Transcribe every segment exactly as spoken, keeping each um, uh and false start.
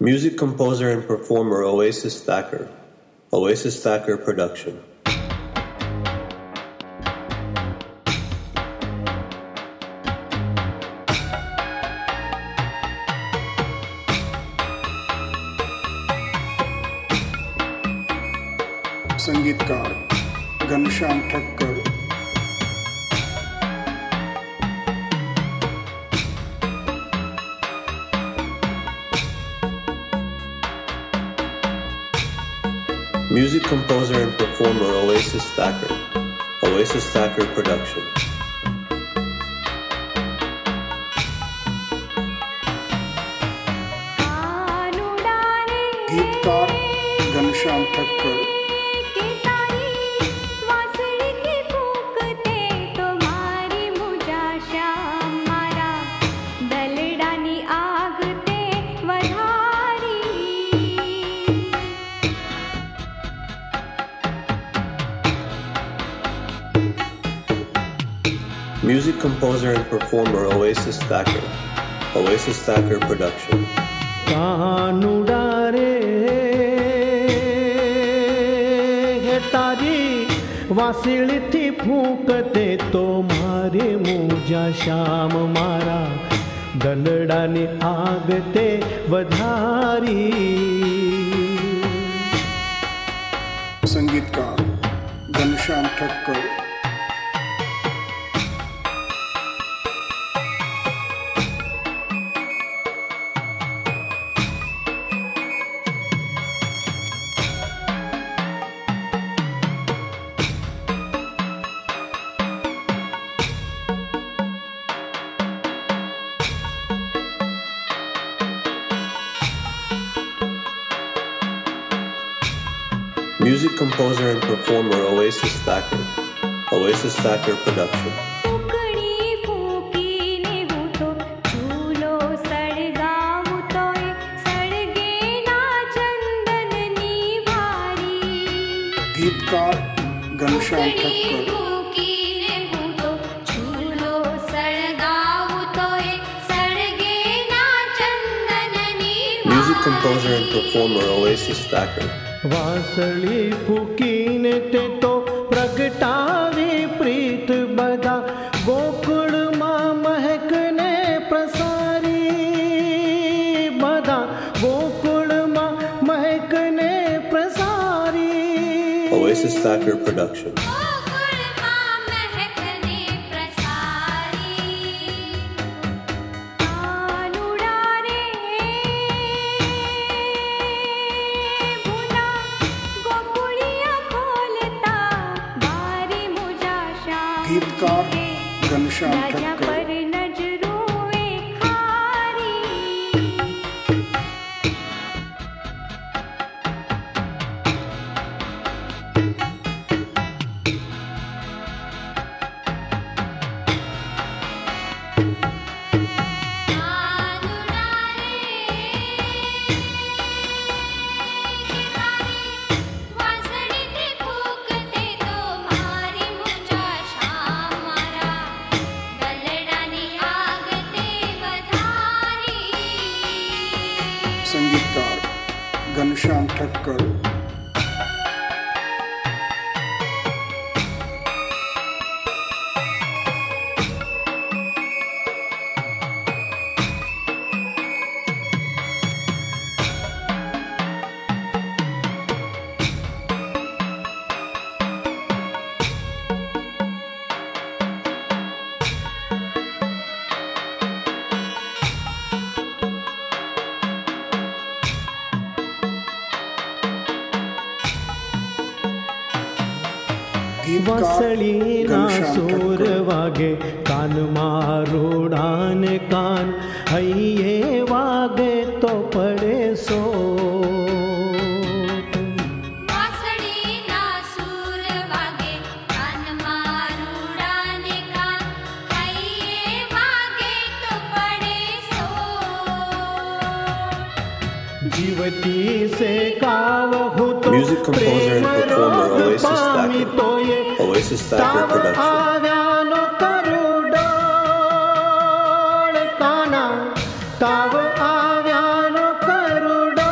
Music composer and performer Oasis Thacker. Oasis Thacker production. संगीतकार Ghanshyam Thakkar. Music composer and performer Oasis Thacker. Oasis Thacker production. गीतकार Ghanshyam Thakkar. Music composer and performer Oasis Thacker. Oasis Thacker production. कानुडारे है तारी Vasily थी फूंकते तो मारे मुजा श्याम मारा दलडानी आगते वधारी। संगीतकार Ghanshyam Thakkar. Music composer and performer Oasis Thacker. Oasis Thacker production. गीतकार Ghanshyam Thakkar. Music composer and performer Oasis Thacker. वासली फूकीने ते तो प्रगटावे प्रीत बदा गोकुल मां महकने प्रसारी बदा गोकुल मां महकने प्रसारी। Oasis Thacker production. गीतकार घनश्याम ठक्कर। संगीतकार घनश्याम ठक्कर। वासली ना सूर वागे कान मारूडान कान हइये वागे तो पड़े सो। वासली ना सूर वागे कान मारूडान कान हइये वागे तो पड़े सो। जीवती से कावहु तो Music composer and performer Oasis Thacker. Oasis Thacker production. ताव आव्यानो करुडो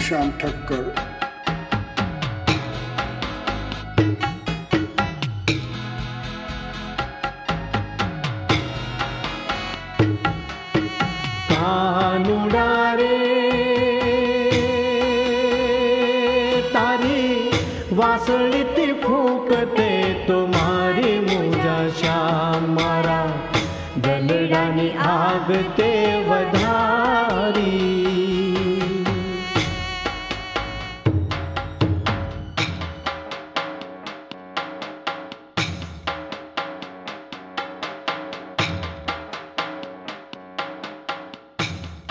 घनश्याम ठक्कर। कानुडा रे तारी वासळीती फूकते तुम्हारी मुजा श्याम मारा दलडानी आग ते वधारी।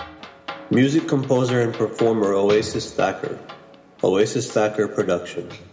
Music composer and performer Oasis Thacker. Oasis Thacker Production.